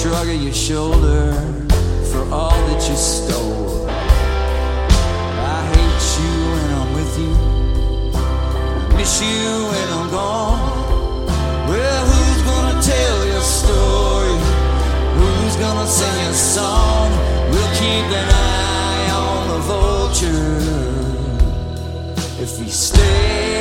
shrug of your shoulder for all that you stole. I hate you when I'm with you, I miss you when I'm gone. Well, who's gonna tell your story? Who's gonna sing your song? We'll keep an eye on the vulture if we stay.